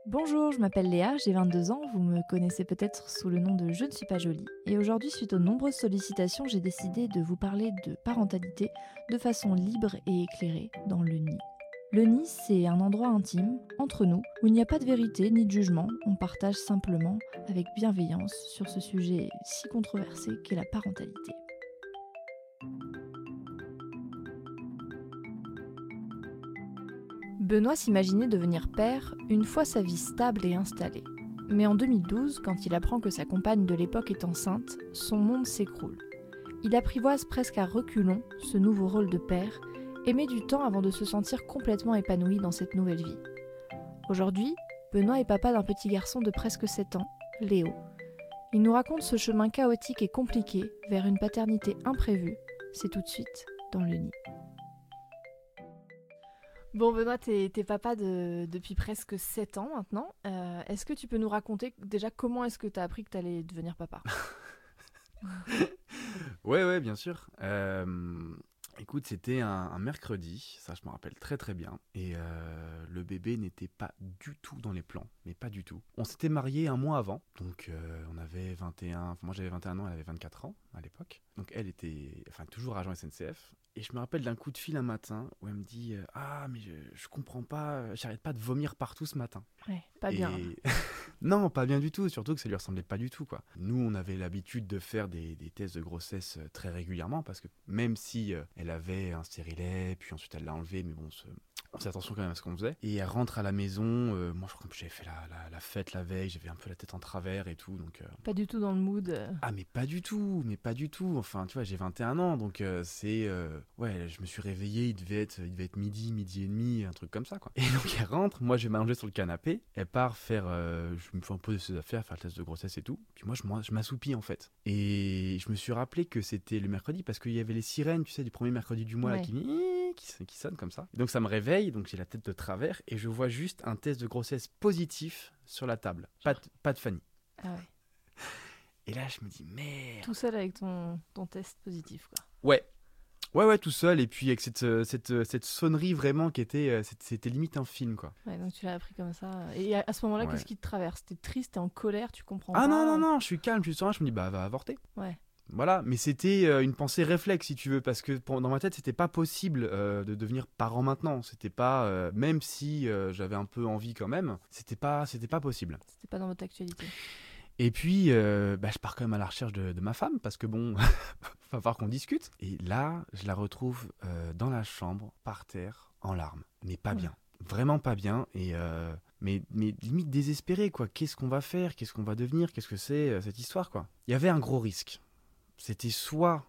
Bonjour, je m'appelle Léa, j'ai 22 ans, vous me connaissez peut-être sous le nom de Je ne suis pas jolie. Et aujourd'hui, suite aux nombreuses sollicitations, j'ai décidé de vous parler de parentalité de façon libre et éclairée dans le nid. Le nid, c'est un endroit intime, entre nous, où il n'y a pas de vérité ni de jugement, on partage simplement, avec bienveillance, sur ce sujet si controversé qu'est la parentalité. Benoît s'imaginait devenir père une fois sa vie stable et installée. Mais en 2012, quand il apprend que sa compagne de l'époque est enceinte, son monde s'écroule. Il apprivoise presque à reculons ce nouveau rôle de père et met du temps avant de se sentir complètement épanoui dans cette nouvelle vie. Aujourd'hui, Benoît est papa d'un petit garçon de presque 7 ans, Léo. Il nous raconte ce chemin chaotique et compliqué vers une paternité imprévue. C'est tout de suite dans le nid. Bon, Benoît, t'es papa depuis presque 7 ans maintenant. Est-ce que tu peux nous raconter déjà comment est-ce que t'as appris que t'allais devenir papa? Ouais, bien sûr. Écoute, c'était un mercredi, ça je me rappelle très très bien. Et le bébé n'était pas du tout dans les plans, mais pas du tout. On s'était mariés un mois avant, donc on avait 21, enfin, moi j'avais 21 ans, elle avait 24 ans à l'époque. Donc elle était, enfin toujours agent SNCF. Et je me rappelle d'un coup de fil un matin où elle me dit Ah, mais je comprends pas, j'arrête pas de vomir partout ce matin. Ouais, pas bien. Non, pas bien du tout, surtout que ça lui ressemblait pas du tout, quoi. Nous, on avait l'habitude de faire des tests de grossesse très régulièrement, parce que même si elle avait un stérilet, puis ensuite elle l'a enlevé, mais bon, on faisait attention quand même à ce qu'on faisait. Et elle rentre à la maison, moi je crois que j'avais fait la fête la veille, j'avais un peu la tête en travers et tout, donc... Pas du tout dans le mood. Ah mais pas du tout, enfin tu vois j'ai 21 ans donc ouais je me suis réveillé, il devait être midi et demi, un truc comme ça quoi. Et donc elle rentre, moi je vais m'allonger sur le canapé, elle part faire, je me fais un peu de ses affaires, faire le test de grossesse et tout, puis moi je m'assoupis en fait. Et je me suis rappelé que c'était le mercredi parce qu'il y avait les sirènes, tu sais, du premier mercredi du mois là, Ouais. qui sonnent comme ça. Et donc ça me réveille, donc j'ai la tête de travers et je vois juste un test de grossesse positif sur la table, pas de Fanny. Ah ouais. Et là, je me dis, merde. Tout seul avec ton test positif, quoi. Ouais, tout seul. Et puis avec cette sonnerie vraiment qui était, c'était limite un film, quoi. Ouais, donc tu l'as appris comme ça. Et à ce moment-là, Ouais. qu'est-ce qui te traverse? T'es triste, t'es en colère, tu comprends Ah pas? non, je suis calme, je suis serein. Je me dis, bah, va avorter. Ouais. Voilà, mais c'était une pensée réflexe, si tu veux, parce que dans ma tête, c'était pas possible de devenir parent maintenant. C'était pas, même si j'avais un peu envie quand même, c'était pas possible. C'était pas dans votre actualité. Et puis, je pars quand même à la recherche de ma femme, parce que bon, va falloir qu'on discute. Et là, je la retrouve dans la chambre, par terre, en larmes. Mais pas bien. Vraiment pas bien. Et mais limite désespéré, quoi. Qu'est-ce qu'on va faire? Qu'est-ce qu'on va devenir? Qu'est-ce que c'est cette histoire, quoi? Il y avait un gros risque. C'était soit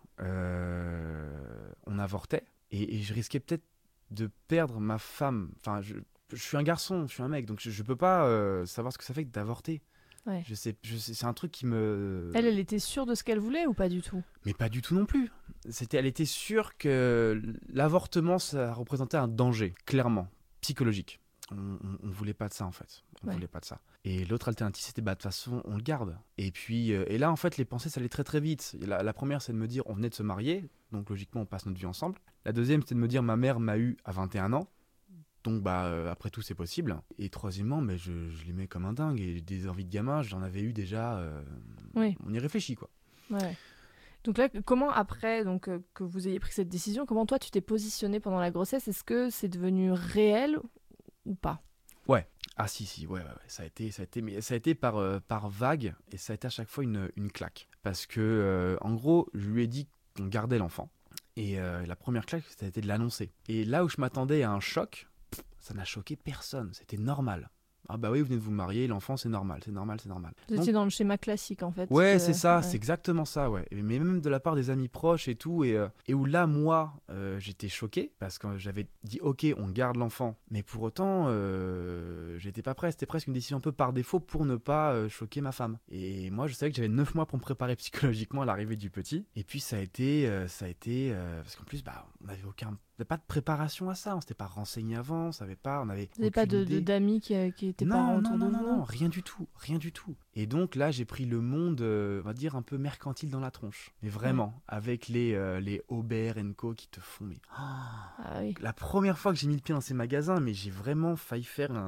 on avortait, et je risquais peut-être de perdre ma femme. Enfin, je suis un garçon, je suis un mec, donc je peux pas savoir ce que ça fait que d'avorter. Ouais. Je sais, c'est un truc qui me... Elle était sûre de ce qu'elle voulait ou pas du tout? Mais pas du tout non plus. Elle était sûre que l'avortement, ça représentait un danger, clairement, psychologique. On voulait pas de ça, en fait. On Ouais. voulait pas de ça. Et l'autre alternative, c'était, de toute façon, on le garde. Et puis, et là, en fait, les pensées, ça allait très très vite. La première, c'est de me dire, on venait de se marier, donc logiquement, on passe notre vie ensemble. La deuxième, c'était de me dire, ma mère m'a eu à 21 ans. Donc après tout c'est possible. Et troisièmement, je l'aimais comme un dingue. Et des envies de gamin, j'en avais eu déjà. Oui. On y réfléchit quoi. Ouais. Donc là, comment après que vous ayez pris cette décision, comment toi tu t'es positionné pendant la grossesse? Est-ce que c'est devenu réel ou pas? Ouais. Ah si, ouais. Mais ça a été par vague et ça a été à chaque fois une claque. Parce que en gros, je lui ai dit qu'on gardait l'enfant. Et la première claque, ça a été de l'annoncer. Et là où je m'attendais à un choc, ça n'a choqué personne. C'était normal. Ah bah oui, vous venez de vous marier, l'enfant c'est normal. Vous étiez dans le schéma classique en fait. Ouais, c'est ça, ouais. c'est exactement ça, ouais. Mais même de la part des amis proches et tout, et où là, moi, j'étais choqué, parce que j'avais dit, ok, on garde l'enfant, mais pour autant, j'étais pas prêt, c'était presque une décision un peu par défaut pour ne pas choquer ma femme. Et moi, je savais que j'avais 9 mois pour me préparer psychologiquement à l'arrivée du petit, et puis ça a été, parce qu'en plus, on n'avait pas de préparation à ça, on s'était pas renseigné avant, on savait pas, on avait Vous n'avez pas aucune idée. d'amis qui étaient parents autour de vous? Non, rien du tout. Et donc là, j'ai pris le monde, on va dire, un peu mercantile dans la tronche. Mais vraiment, avec les Aubert & Co qui te font... Mais... Ah oui. La première fois que j'ai mis le pied dans ces magasins, mais j'ai vraiment failli faire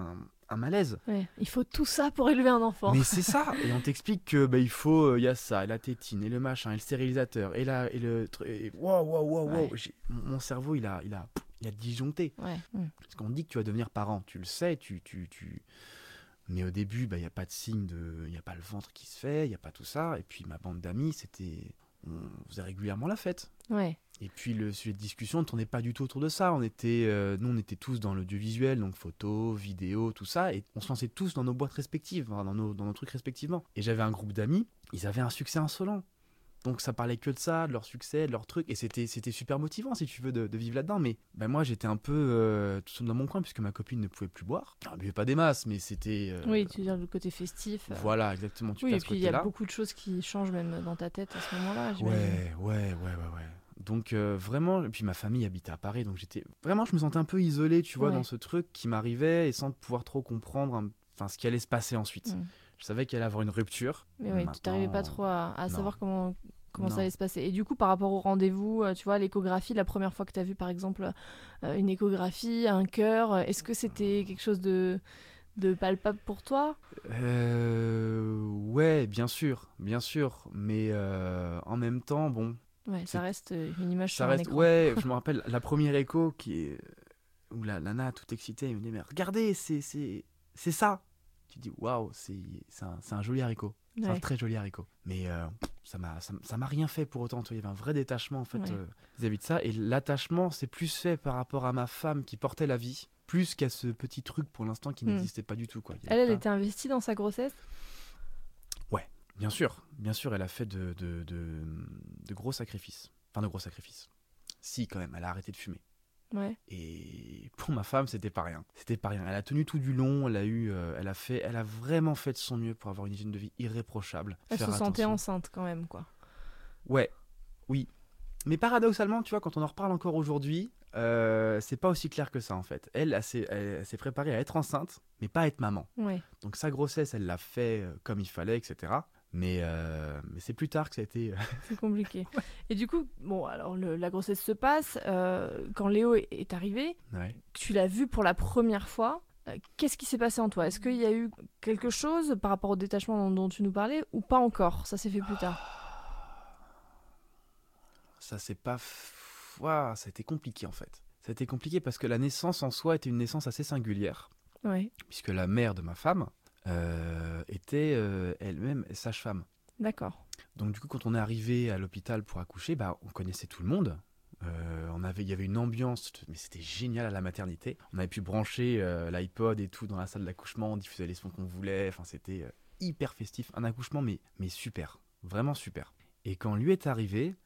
un malaise. Ouais. Il faut tout ça pour élever un enfant. Mais c'est ça. Et on t'explique que il faut, il y a ça, et la tétine, et le machin, et le stérilisateur, et le truc. Wow. Mon cerveau, il a disjoncté. Ouais. Parce qu'on dit que tu vas devenir parent, tu le sais, mais au début, il n'y a pas de signe il n'y a pas le ventre qui se fait, il n'y a pas tout ça. Et puis ma bande d'amis, on faisait régulièrement la fête. Ouais. Et puis le sujet de discussion ne tournait pas du tout autour de ça. Nous, on était tous dans l'audiovisuel, donc photos, vidéos, tout ça, et on se lançait tous dans nos boîtes respectives, dans nos trucs respectivement. Et j'avais un groupe d'amis, ils avaient un succès insolent. Donc ça parlait que de ça, de leur succès, de leurs trucs, et c'était super motivant, si tu veux, de vivre là-dedans. Mais moi, j'étais un peu tout seul dans mon coin, puisque ma copine ne pouvait plus boire. Elle ne buvait pas des masses, mais c'était... Oui, tu veux dire le côté festif. Voilà, exactement. Oui, et puis il y a beaucoup de choses qui changent même dans ta tête à ce moment-là, j'imagine. Ouais. Donc vraiment, et puis ma famille habitait à Paris, donc vraiment, je me sentais un peu isolé, tu vois, dans ce truc qui m'arrivait, et sans pouvoir trop comprendre ce qui allait se passer ensuite. Je savais qu'il allait avoir une rupture. Mais oui, tu n'arrivais pas trop à savoir comment ça allait se passer. Et du coup, par rapport au rendez-vous, tu vois, l'échographie, la première fois que tu as vu, par exemple, une échographie, un cœur, est-ce que c'était quelque chose de palpable pour toi ? Ouais, bien sûr. Mais en même temps, bon... Ouais, ça reste une image sur un écran. Ouais, je me rappelle la première écho où la nana, toute excitée, elle me dit « Mais regardez, c'est ça !» Tu dis « Waouh, c'est un joli haricot. C'est un très joli haricot. » Mais ça m'a rien fait pour autant. Il y avait un vrai détachement en fait, vis-à-vis de ça. Et l'attachement, c'est plus fait par rapport à ma femme qui portait la vie, plus qu'à ce petit truc pour l'instant qui n'existait pas du tout. Quoi. Elle était investie dans sa grossesse ? Ouais, bien sûr, elle a fait de gros sacrifices. Enfin, de gros sacrifices. Si, quand même, elle a arrêté de fumer. Ouais. Et pour ma femme, c'était pas rien. Elle a tenu tout du long, elle a vraiment fait de son mieux pour avoir une hygiène de vie irréprochable. Elle se sentait enceinte quand même, quoi. Ouais, oui. Mais paradoxalement, tu vois, quand on en reparle encore aujourd'hui, c'est pas aussi clair que ça en fait. Elle s'est préparée à être enceinte, mais pas à être maman. Ouais. Donc sa grossesse, elle l'a fait comme il fallait, etc. Mais c'est plus tard que ça a été... C'est compliqué. Ouais. Et du coup, bon, alors la grossesse se passe. Quand Léo est arrivé, tu l'as vu pour la première fois. Qu'est-ce qui s'est passé en toi ? Est-ce qu'il y a eu quelque chose par rapport au détachement dont tu nous parlais ou pas encore ? Ça s'est fait plus tard. Ça c'est pas... Ouah, ça a été compliqué en fait. Ça a été compliqué parce que la naissance en soi était une naissance assez singulière. Ouais. Puisque la mère de ma femme était elle-même sage-femme. D'accord. Donc du coup, quand on est arrivé à l'hôpital pour accoucher, on connaissait tout le monde. Il y avait une ambiance, mais c'était génial à la maternité. On avait pu brancher l'iPod et tout dans la salle d'accouchement, on diffusait les sons qu'on voulait. Enfin, c'était hyper festif. Un accouchement, mais super. Vraiment super. Et quand lui est arrivé,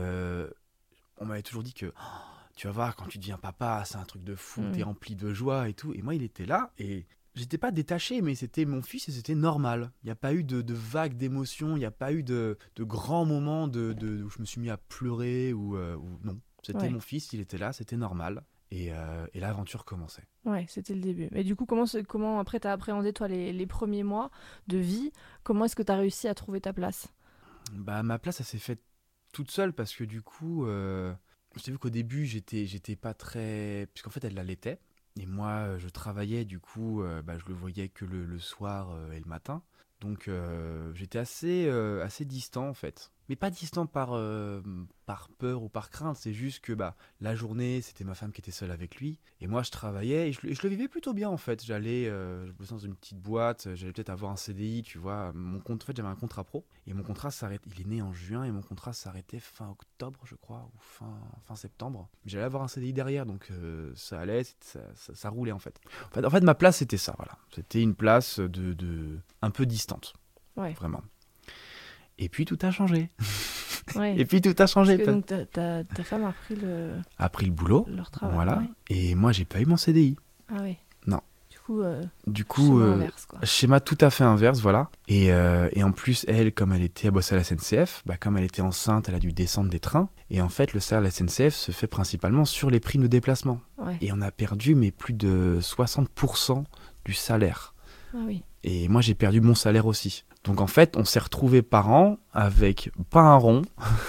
on m'avait toujours dit que tu vas voir, quand tu deviens papa, c'est un truc de fou, t'es rempli de joie et tout. Et moi, il était là et j'étais pas détaché, mais c'était mon fils et c'était normal. Il n'y a pas eu de vagues d'émotions, il n'y a pas eu de grands moments où je me suis mis à pleurer ou non. C'était mon fils, il était là, c'était normal. Et l'aventure commençait. Ouais, c'était le début. Mais du coup, comment après t'as appréhendé toi les premiers mois de vie ? Comment est-ce que t'as réussi à trouver ta place ? Ma place, elle s'est faite toute seule parce que du coup, je t'ai vu qu'au début, j'étais pas très... Puisqu'en fait, elle l'allaitait. Et moi, je travaillais, du coup, je le voyais que le soir et le matin. Donc, j'étais assez distant, en fait. Mais pas distant par peur ou par crainte. C'est juste que la journée, c'était ma femme qui était seule avec lui. Et moi, je travaillais et je le vivais plutôt bien, en fait. Je bossais dans une petite boîte. J'allais peut-être avoir un CDI, tu vois. En fait, j'avais un contrat pro. Et mon contrat s'arrête. Il est né en juin et mon contrat s'arrêtait fin octobre, je crois, ou fin septembre. Mais j'allais avoir un CDI derrière, donc ça allait, ça roulait, en fait. En fait, ma place, c'était ça, voilà. C'était une place un peu distante. Ouais. Vraiment. Et puis tout a changé. Ouais. Et puis tout a changé. Parce que donc ta femme a pris le boulot. Leur travail. Voilà. Ouais. Et moi, j'ai pas eu mon CDI. Ah oui. Non. Du coup, schéma inverse, quoi. Schéma tout à fait inverse, voilà. Et en plus, elle, comme elle bossait à la SNCF, comme elle était enceinte, elle a dû descendre des trains. Et en fait, le salaire de la SNCF se fait principalement sur les primes de déplacement. Ouais. Et on a perdu plus de 60% du salaire. Ah oui. Et moi, j'ai perdu mon salaire aussi. Donc en fait, on s'est retrouvés par an avec pas un rond,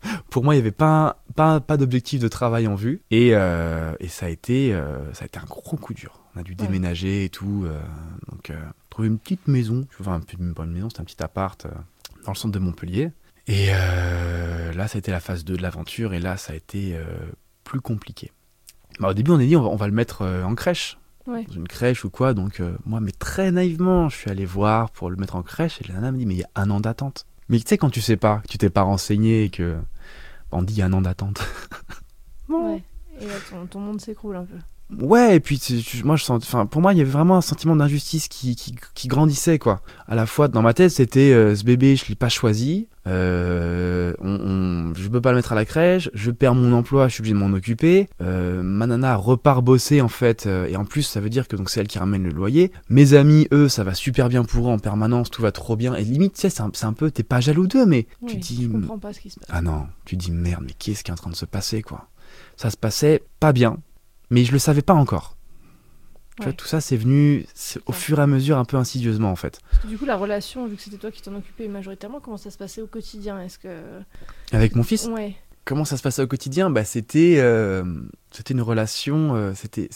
Pour moi, il n'y avait pas d'objectif de travail en vue. Et ça a été un gros coup dur. On a dû déménager et tout. Donc, trouver une petite maison. Enfin, pas une maison, c'était un petit appart dans le centre de Montpellier. Et là, ça a été la phase 2 de l'aventure. Et là, ça a été plus compliqué. Au début, on a dit, on va le mettre en crèche. Ouais. Dans une crèche ou quoi. Donc, moi, mais très naïvement, je suis allé voir pour le mettre en crèche. Et la nana me dit, mais il y a 1 an d'attente. Mais tu sais, quand tu sais pas, que tu t'es pas renseigné et que... On dit 1 an d'attente. Bon. Ouais. Et là, ton monde s'écroule un peu. Ouais, et puis moi, pour moi, il y avait vraiment un sentiment d'injustice qui grandissait, quoi. À la fois, dans ma tête, c'était ce bébé, je l'ai pas choisi. Je peux pas le mettre à la crèche. Je perds mon emploi, je suis obligé de m'en occuper. Ma nana repart bosser, en fait. Et en plus, ça veut dire que donc, c'est elle qui ramène le loyer. Mes amis, eux, ça va super bien pour eux en permanence. Tout va trop bien. Et limite, tu sais, c'est un peu... T'es pas jaloux d'eux, mais oui, tu dis... Je comprends pas ce qui se passe. Ah non, tu dis merde, mais qu'est-ce qui est en train de se passer, quoi. Ça se passait pas bien. Mais je le savais pas encore. Tu vois, tout ça, c'est venu au fur et à mesure, un peu insidieusement, en fait. Parce que du coup, la relation, vu que c'était toi qui t'en occupais majoritairement, comment ça se passait au quotidien? Est-ce que... Avec mon fils? Ouais. Comment ça se passait au quotidien? C'était une relation...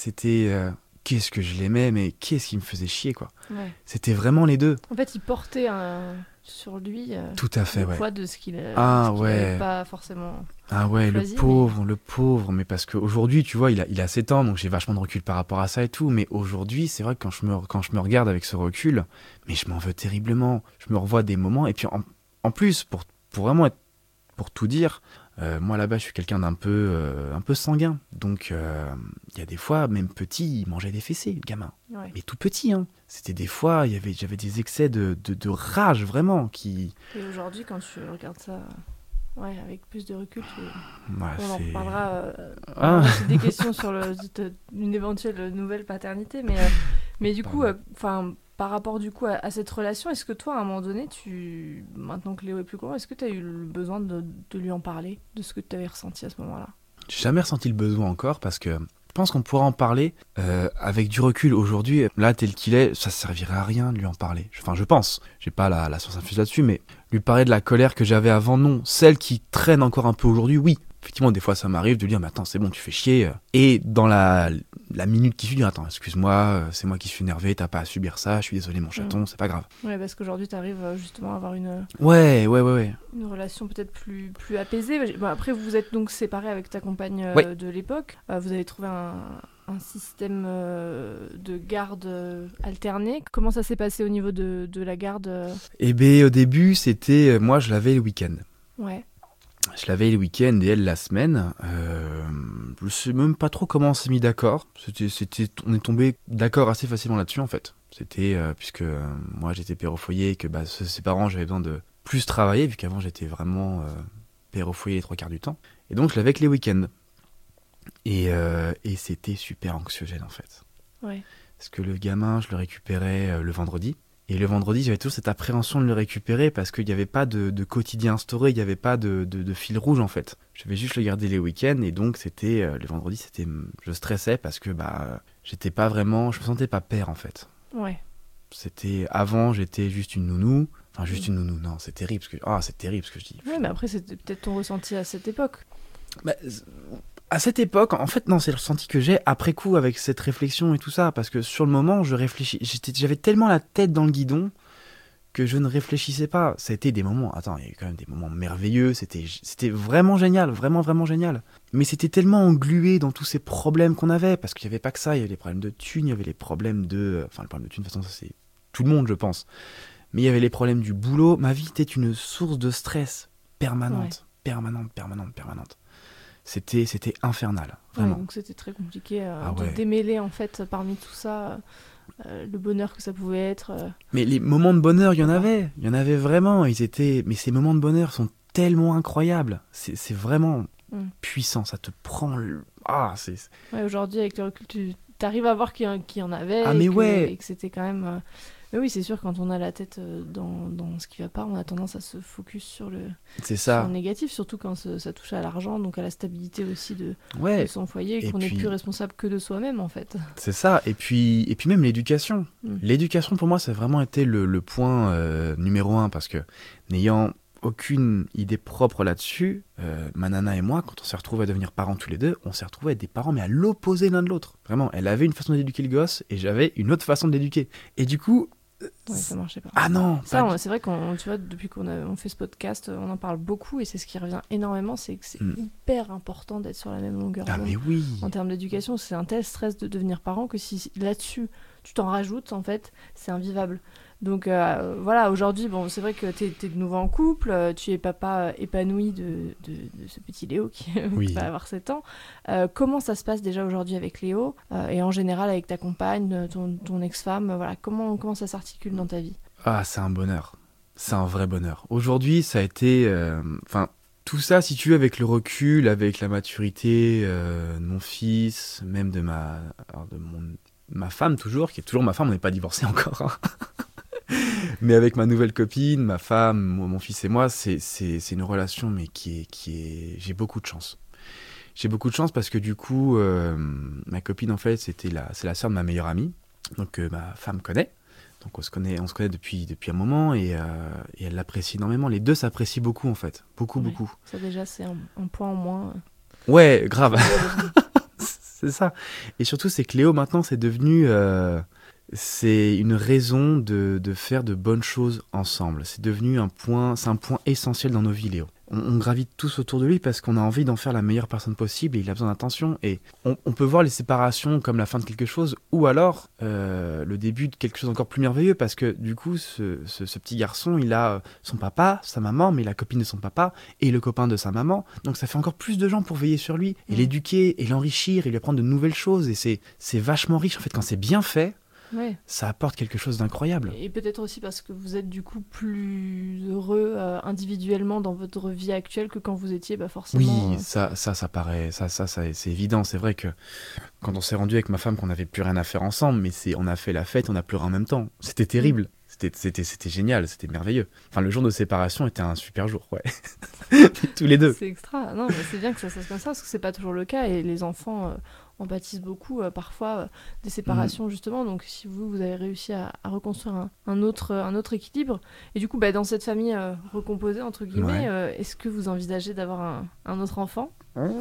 qu'est-ce que je l'aimais, mais qu'est-ce qui me faisait chier, quoi. Ouais. C'était vraiment les deux. En fait, il portait sur lui tout à fait, le poids de ce qu'il n'avait pas forcément... Ah ouais, choisi, le pauvre, mais parce qu'aujourd'hui, tu vois, il a 7 ans, donc j'ai vachement de recul par rapport à ça et tout, mais aujourd'hui, c'est vrai que quand je me regarde avec ce recul, mais je m'en veux terriblement, je me revois des moments, et puis en plus, pour vraiment pour tout dire, moi là-bas, je suis quelqu'un d'un peu sanguin, donc il y a des fois, même petit, il mangeait des fessées, le gamin, mais tout petit, hein. C'était des fois, j'avais des excès de rage, vraiment, qui... Et aujourd'hui, quand tu regardes ça... Ouais, avec plus de recul, ouais, on en reparlera. C'est des questions sur une éventuelle nouvelle paternité, mais du coup, par rapport du coup à cette relation, est-ce que toi, à un moment donné, maintenant que Léo est plus grand, est-ce que tu as eu le besoin de lui en parler, de ce que tu avais ressenti à ce moment-là? J'ai jamais ressenti le besoin encore, parce que je pense qu'on pourra en parler avec du recul aujourd'hui. Là, tel qu'il est, ça servirait à rien de lui en parler. Enfin, je pense. J'ai pas la science infuse là-dessus, mais lui parler de la colère que j'avais avant, non. Celle qui traîne encore un peu aujourd'hui, oui. Effectivement, des fois, ça m'arrive de lui dire, mais attends, c'est bon, tu fais chier. Et dans la minute qui suit, dire, attends, excuse-moi, c'est moi qui suis énervé, t'as pas à subir ça, je suis désolé, mon chaton, c'est pas grave. Ouais, parce qu'aujourd'hui, t'arrives justement à avoir une... Ouais. Une relation peut-être plus apaisée. Bon, après, vous êtes donc séparés avec ta compagne de l'époque. Vous avez trouvé un système de garde alterné. Comment ça s'est passé au niveau de la garde Eh bien, au début, c'était... moi, je l'avais le week-end. Ouais. Je l'avais le week-end et elle la semaine. Je sais même pas trop comment on s'est mis d'accord. On est tombé d'accord assez facilement là-dessus, en fait. C'était puisque moi, j'étais père au foyer et que ses parents, j'avais besoin de plus travailler, vu qu'avant, j'étais vraiment père au foyer les 3 quarts du temps. Et donc, je l'avais que les week-ends. Et c'était super anxiogène, en fait. Ouais. Parce que le gamin, je le récupérais le vendredi. Et le vendredi, j'avais toujours cette appréhension de le récupérer parce qu'il n'y avait pas de quotidien instauré, il n'y avait pas de fil rouge, en fait. Je devais juste le garder les week-ends et donc c'était le vendredi, je stressais parce que j'étais pas vraiment, je me sentais pas père, en fait. Ouais. Avant, j'étais juste une nounou. Enfin, juste une nounou, non, c'est terrible c'est terrible ce que je dis. Ouais, mais après, c'était peut-être ton ressenti à cette époque. À cette époque, en fait, non, c'est le ressenti que j'ai après coup avec cette réflexion et tout ça, parce que sur le moment, j'avais tellement la tête dans le guidon que je ne réfléchissais pas. C'était des moments, il y a eu quand même des moments merveilleux, c'était vraiment génial, vraiment, vraiment génial. Mais c'était tellement englué dans tous ces problèmes qu'on avait, parce qu'il n'y avait pas que ça, il y avait les problèmes de thunes, il y avait les problèmes de... Enfin, le problème de thunes, de toute façon, ça c'est tout le monde, je pense. Mais il y avait les problèmes du boulot. Ma vie était une source de stress permanente, permanente. C'était infernal, vraiment. Ouais, donc c'était très compliqué de démêler en fait parmi tout ça le bonheur que ça pouvait être. Mais les moments de bonheur, il y en avait vraiment. Mais ces moments de bonheur sont tellement incroyables. C'est vraiment puissant, ça te prend. Ouais, aujourd'hui avec le recul, tu arrives à voir qu'il y en avait. Et que c'était quand même. Mais oui, c'est sûr, quand on a la tête dans ce qui va pas, on a tendance à se focus sur le négatif, surtout quand ça touche à l'argent, donc à la stabilité aussi de son foyer, et qu'on n'est plus responsable que de soi-même, en fait. C'est ça, et puis même l'éducation. L'éducation, pour moi, ça a vraiment été le point numéro 1, parce que n'ayant aucune idée propre là-dessus. Ma nana et moi, quand on s'est retrouvés à devenir parents tous les deux, on s'est retrouvés à être des parents, mais à l'opposé l'un de l'autre. Vraiment, elle avait une façon d'éduquer le gosse et j'avais une autre façon de l'éduquer. Et du coup... Ouais, ça marchait pas. Ah non ça, c'est vrai qu'on, tu vois, depuis on fait ce podcast, on en parle beaucoup et c'est ce qui revient énormément, c'est que c'est hyper important d'être sur la même longueur d'onde. Ah mais oui. En termes d'éducation, c'est un tel stress de devenir parent que si là-dessus tu t'en rajoutes, en fait, c'est invivable. Donc voilà, aujourd'hui, bon, c'est vrai que t'es de nouveau en couple, tu es papa épanoui de ce petit Léo qui va avoir 7 ans. Comment ça se passe déjà aujourd'hui avec Léo et en général avec ta compagne, ton ex-femme, voilà, comment ça s'articule dans ta vie? Ah, c'est un bonheur. C'est un vrai bonheur. Aujourd'hui, ça a été... tout ça, si tu veux, avec le recul, avec la maturité de mon fils, même de ma femme toujours, qui est toujours ma femme, on n'est pas divorcés encore, hein. Mais avec ma nouvelle copine, ma femme, mon fils et moi, c'est une relation mais qui est... J'ai beaucoup de chance. J'ai beaucoup de chance parce que du coup, ma copine en fait, c'est la sœur de ma meilleure amie, donc ma femme connaît. Donc on se connaît depuis un moment et elle l'apprécie énormément. Les deux s'apprécient beaucoup en fait, beaucoup. Ça déjà c'est un point en moins. Ouais, grave. C'est ça. Et surtout c'est que Léo maintenant c'est devenu... c'est une raison de faire de bonnes choses ensemble. C'est devenu un point essentiel dans nos vies, Léo. On gravite tous autour de lui parce qu'on a envie d'en faire la meilleure personne possible et il a besoin d'attention. Et on peut voir les séparations comme la fin de quelque chose ou alors le début de quelque chose encore plus merveilleux parce que du coup, ce petit garçon, il a son papa, sa maman, mais la copine de son papa et le copain de sa maman. Donc ça fait encore plus de gens pour veiller sur lui et l'éduquer et l'enrichir et lui apprendre de nouvelles choses. Et c'est vachement riche en fait quand c'est bien fait. Ouais. Ça apporte quelque chose d'incroyable. Et peut-être aussi parce que vous êtes du coup plus heureux individuellement dans votre vie actuelle que quand vous étiez forcément... Oui, ça paraît, c'est évident. C'est vrai que quand on s'est rendu avec ma femme qu'on n'avait plus rien à faire ensemble, mais on a fait la fête, on a pleuré en même temps. C'était terrible. C'était génial, c'était merveilleux. Enfin, le jour de séparation était un super jour, ouais. Tous les deux. C'est extra. Non, mais c'est bien que ça se passe comme ça, parce que c'est pas toujours le cas, et les enfants en pâtissent beaucoup, parfois, des séparations, justement. Donc, si vous avez réussi à reconstruire un autre équilibre, et du coup, dans cette famille recomposée, entre guillemets, est-ce que vous envisagez d'avoir un autre enfant?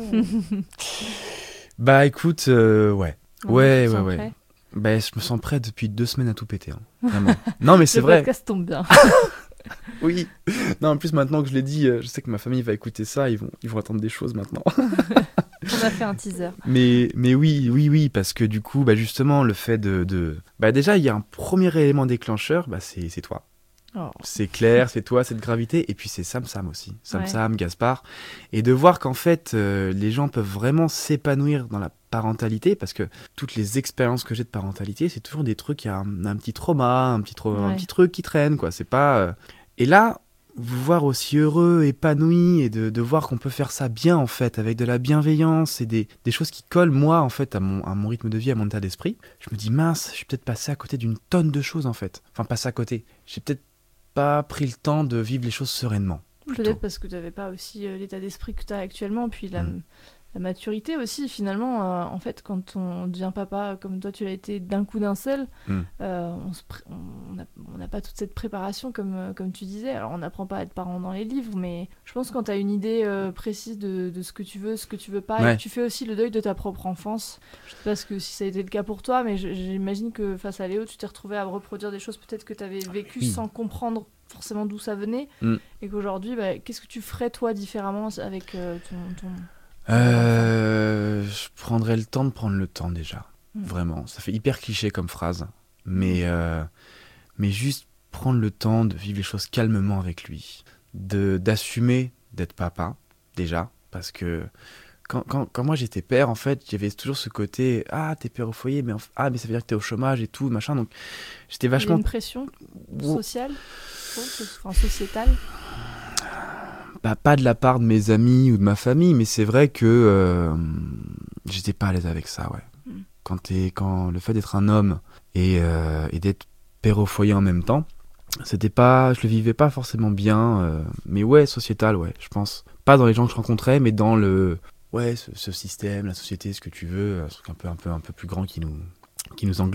Écoute, ouais. Ouais. Prêt? Je me sens prêt depuis 2 semaines à tout péter, hein. Vraiment. Non, mais c'est vrai. Le podcast tombe bien. Oui. Non, en plus, maintenant que je l'ai dit, je sais que ma famille va écouter ça, ils vont attendre des choses maintenant. On a fait un teaser. Mais oui, parce que du coup, justement, le fait de... déjà, il y a un premier élément déclencheur, c'est toi. Oh. C'est Claire, c'est toi, cette gravité, et puis c'est Sam aussi. Sam, Gaspard. Et de voir qu'en fait, les gens peuvent vraiment s'épanouir dans la parentalité, parce que toutes les expériences que j'ai de parentalité, c'est toujours des trucs, il y a un petit trauma, un petit truc qui traîne, quoi. C'est pas... Et là, vous voir aussi heureux, épanoui, et de voir qu'on peut faire ça bien, en fait, avec de la bienveillance et des choses qui collent, moi, en fait, à mon rythme de vie, à mon état d'esprit. Je me dis, mince, je suis peut-être passé à côté d'une tonne de choses, en fait. Enfin, passé à côté. J'ai peut-être pas pris le temps de vivre les choses sereinement. Peut-être parce que tu n'avais pas aussi l'état d'esprit que tu as actuellement, puis la maturité aussi, finalement. En fait, quand on devient papa, comme toi tu l'as été d'un coup d'un seul, on n'a pas toute cette préparation, comme tu disais. Alors, on n'apprend pas à être parent dans les livres, mais je pense que quand tu as une idée précise de ce que tu veux pas, et que tu fais aussi le deuil de ta propre enfance. Je sais pas si ça a été le cas pour toi, mais j'imagine que face à Léo, tu t'es retrouvé à reproduire des choses peut-être que tu avais vécues sans comprendre forcément d'où ça venait, et qu'aujourd'hui, qu'est-ce que tu ferais toi différemment avec ton... Je prendrais le temps de prendre le temps déjà, vraiment. Ça fait hyper cliché comme phrase, mais juste prendre le temps de vivre les choses calmement avec lui, d'assumer d'être papa déjà, parce que quand moi j'étais père, en fait, j'avais toujours ce côté t'es père au foyer, mais ça veut dire que t'es au chômage et tout, machin. Donc j'étais vachement... Il y a une pression sociale, sociétale. Pas de la part de mes amis ou de ma famille, mais c'est vrai que j'étais pas à l'aise avec ça, ouais. Quand le fait d'être un homme et d'être père au foyer en même temps, je le vivais pas forcément bien, mais ouais, sociétal, ouais, je pense. Pas dans les gens que je rencontrais, mais dans ce système, la société, ce que tu veux, un truc un peu plus grand qui nous englobe.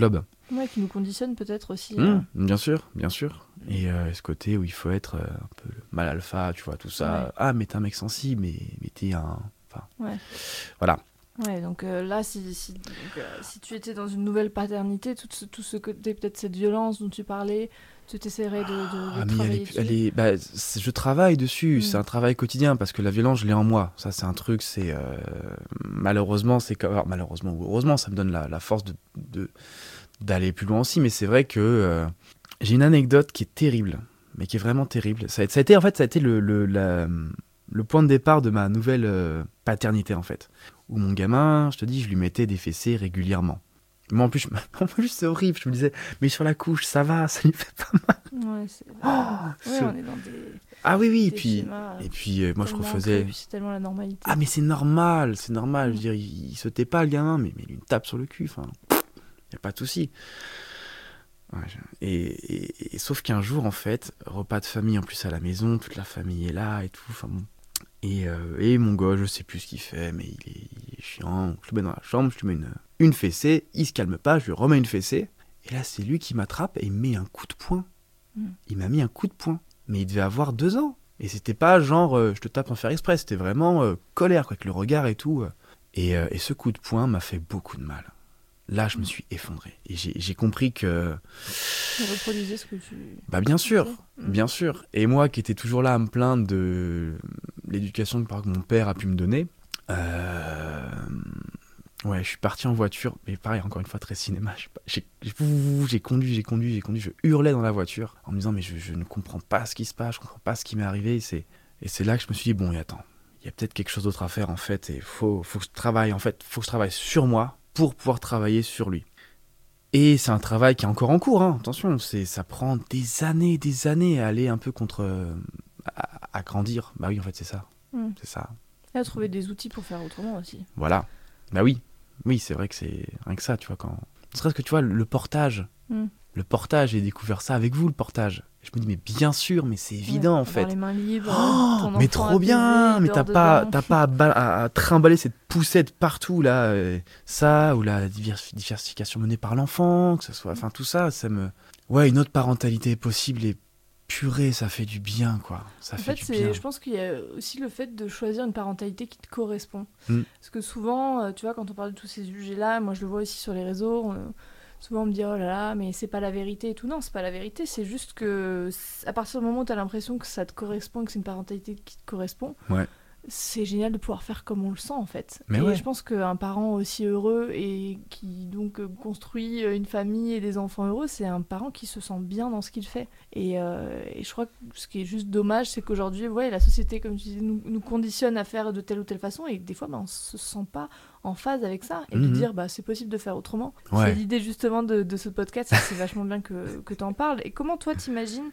Ouais, qui nous conditionne peut-être aussi. Bien sûr, bien sûr. Et ce côté où il faut être un peu le mal alpha, tu vois, tout ça. Ouais. Ah, mais t'es un mec sensible, mais t'es un... Enfin, Ouais. voilà. Ouais, donc là, si tu étais dans une nouvelle paternité, tout ce côté, peut-être cette violence dont tu parlais, tu t'essaierais de Mais travailler dessus. je travaille dessus, Mm. c'est un travail quotidien, parce que la violence, je l'ai en moi. Ça, c'est un truc, malheureusement, c'est comme... Alors, malheureusement ou heureusement, ça me donne la force d'aller plus loin aussi, mais c'est vrai que j'ai une anecdote qui est terrible, mais qui est vraiment terrible. Ça a été, en fait, ça a été le point de départ de ma nouvelle paternité, en fait. Où mon gamin, je te dis, je lui mettais des fessées régulièrement. Mais en plus, en plus, c'est horrible. Je me disais, mais sur la couche, ça va, ça lui fait pas mal. Ouais, on est dans des, Ah oui, des schémas et puis moi je tellement refaisais. ancrés, puis c'est tellement la normalité. Ah, mais c'est normal, c'est normal. Je Mm. veux dire, il se tait pas, le gamin, mais il lui tape sur le cul. Enfin, y a pas de souci. Ouais, et sauf qu'un jour, en fait, repas de famille en plus à la maison, toute la famille est là et tout. Enfin bon. Et mon gars, je sais plus ce qu'il fait, mais il est chiant. Je le mets dans la chambre, je lui mets une fessée, il se calme pas, je lui remets une fessée. Et là, c'est lui qui m'attrape et il me met un coup de poing. Mm. Il m'a mis un coup de poing. Mais il devait avoir 2 ans. Et c'était pas genre je te tape en faire exprès, c'était vraiment colère, quoi, avec le regard et tout. Et ce coup de poing m'a fait beaucoup de mal. Là, je me suis effondré. Et j'ai compris que... Tu reproduisais ce que tu... Bah bien sûr, faisais. bien sûr. Et moi qui étais toujours là à me plaindre de l'éducation que mon père a pu me donner, ouais, je suis parti en voiture, mais pareil, encore une fois, très cinéma. J'ai conduit, je hurlais dans la voiture en me disant mais je ne comprends pas ce qui se passe, je comprends pas ce qui m'est arrivé. Et c'est là que je me suis dit bon, et attends, il y a peut-être quelque chose d'autre à faire en fait, et faut que je travaille sur moi pour pouvoir travailler sur lui. Et c'est un travail qui est encore en cours, hein. Attention, ça prend des années à aller un peu à grandir. Bah oui, en fait, c'est ça. Mm. C'est ça. Et à trouver des outils pour faire autrement aussi. Voilà. Bah oui. Oui, c'est vrai que c'est rien que ça, tu vois, quand... Ne serait-ce que, tu vois, le portage. Mm. Le portage, j'ai découvert ça avec vous, le portage. Je me dis, mais bien sûr, mais c'est évident, en Avoir fait. les mains libres, ton Mais enfant trop apaisé, bien, il mais dort t'as dedans. pas à trimballer cette poussette partout là, ça ou la diversification menée par l'enfant, que ce soit, enfin tout ça, ouais, une autre parentalité est possible et purée, ça fait du bien quoi, ça En fait fait, du bien. je pense qu'il y a aussi le fait de choisir une parentalité qui te correspond. Mm. Parce que souvent, tu vois, quand on parle de tous ces sujets-là, moi je le vois aussi sur les réseaux, souvent on me dit oh là là, mais c'est pas la vérité et tout. Non, c'est pas la vérité, c'est juste que à partir du moment où tu as l'impression que ça te correspond, que c'est une parentalité qui te correspond, Ouais. c'est génial de pouvoir faire comme on le sent en fait. Mais et ouais. je pense qu'un parent aussi heureux et qui donc construit une famille et des enfants heureux, c'est un parent qui se sent bien dans ce qu'il fait. Et je crois que ce qui est juste dommage, c'est qu'aujourd'hui, ouais, la société, comme tu disais, nous conditionne à faire de telle ou telle façon et des fois, on se sent pas en phase avec ça. Et de dire, c'est possible de faire autrement. Ouais. C'est l'idée justement de ce podcast, c'est vachement bien que tu en parles. Et comment toi, t'imagines,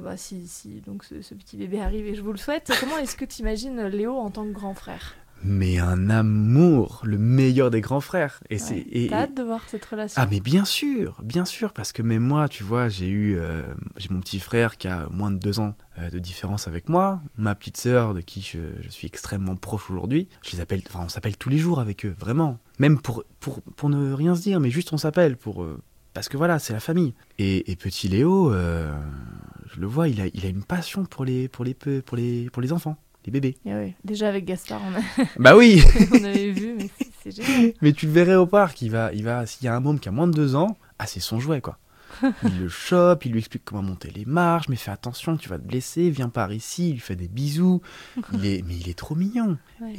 si donc ce petit bébé arrive et je vous le souhaite, comment est-ce que t'imagines Léo en tant que grand frère ? Mais un amour, le meilleur des grands frères. Et Ouais. T'as hâte de voir cette relation ? Ah mais bien sûr, parce que même moi, tu vois, j'ai mon petit frère qui a moins de 2 ans de différence avec moi, ma petite sœur de qui je suis extrêmement proche aujourd'hui. On s'appelle tous les jours avec eux, vraiment. Même pour ne rien se dire, mais juste on s'appelle parce que voilà, c'est la famille. Et petit Léo, je le vois, il a une passion pour les enfants. Les bébés. Et oui. Déjà avec Gaspard, Bah oui. on avait vu, mais c'est génial. Mais tu le verrais au parc, s'il y a un môme qui a moins de 2 ans, c'est son jouet quoi. Il le chope, il lui explique comment monter les marches, mais fais attention, tu vas te blesser, viens par ici, il lui fait des bisous. Mais il est trop mignon. Ouais.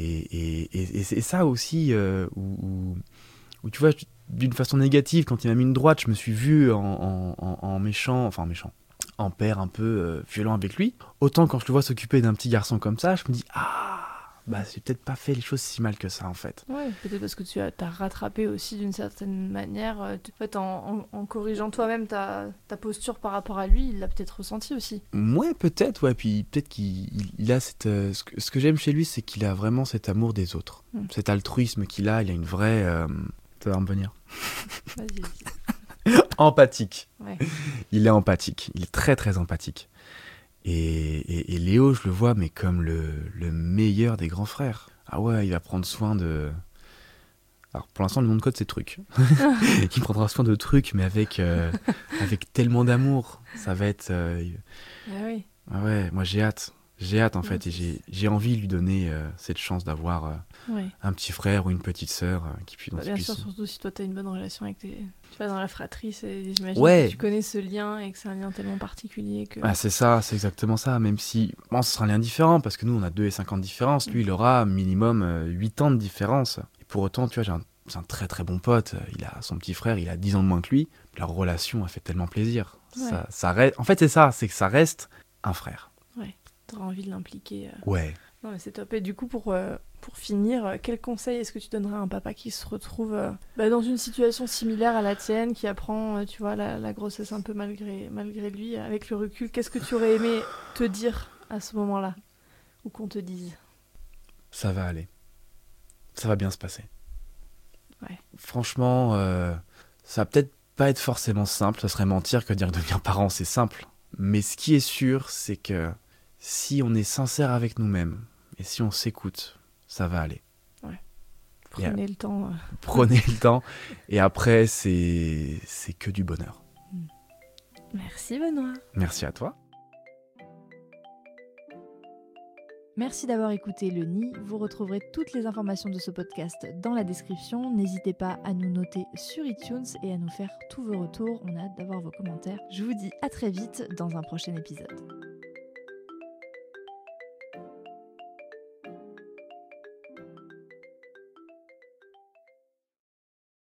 Et c'est ça aussi où tu vois, d'une façon négative, quand il m'a mis une droite, je me suis vu en méchant, en père un peu violent avec lui. Autant quand je le vois s'occuper d'un petit garçon comme ça, je me dis j'ai peut-être pas fait les choses si mal que ça en fait. Ouais, peut-être parce que tu as rattrapé aussi d'une certaine manière. En fait, en corrigeant toi-même ta posture par rapport à lui, il l'a peut-être ressenti aussi. Ouais, peut-être, ouais. Puis peut-être qu'il a cette. Ce que j'aime chez lui, c'est qu'il a vraiment cet amour des autres. Cet altruisme qu'il a, il a une vraie. Ça va me venir. Vas-y. Empathique. Ouais. Il est empathique. Il est très très empathique. Et Léo, je le vois, mais comme le meilleur des grands frères. Ah ouais, il va prendre soin de Alors pour l'instant, le nom de code c'est truc. Qui prendra soin de truc, mais avec tellement d'amour. Ça va être. Ah oui. Ah ouais, moi j'ai hâte. J'ai hâte en fait, et j'ai envie de lui donner cette chance d'avoir un petit frère ou une petite sœur qui puisse. Bien sûr, surtout si toi t'as une bonne relation avec tes. Tu vas dans la fratrie, j'imagine Ouais. que tu connais ce lien et que c'est un lien tellement particulier que. Ah, c'est ça, c'est exactement ça. Même si, bon, ce sera un lien différent parce que nous on a 2 et 5 ans de différence. Lui il aura minimum 8 ans de différence. Et pour autant, tu vois, c'est un très très bon pote. Il a son petit frère, il a 10 ans de moins que lui. Leur relation a fait tellement plaisir. Ouais. Ça reste. En fait, c'est que ça reste un frère. T'auras envie de l'impliquer. Ouais. Non mais c'est top. Et du coup, pour finir, quel conseil est-ce que tu donnerais à un papa qui se retrouve dans une situation similaire à la tienne, qui apprend, tu vois, la grossesse un peu malgré lui, avec le recul, qu'est-ce que tu aurais aimé te dire à ce moment-là, ou qu'on te dise? Ça va aller. Ça va bien se passer. Ouais. Franchement, ça va peut-être pas être forcément simple. Ça serait mentir que dire que devenir parent c'est simple. Mais ce qui est sûr, c'est que si on est sincère avec nous-mêmes et si on s'écoute, ça va aller. Ouais. Prenez le temps. Prenez le temps. Et après, c'est que du bonheur. Merci Benoît. Merci à toi. Merci d'avoir écouté Le Nid. Vous retrouverez toutes les informations de ce podcast dans la description. N'hésitez pas à nous noter sur iTunes et à nous faire tous vos retours. On a hâte d'avoir vos commentaires. Je vous dis à très vite dans un prochain épisode.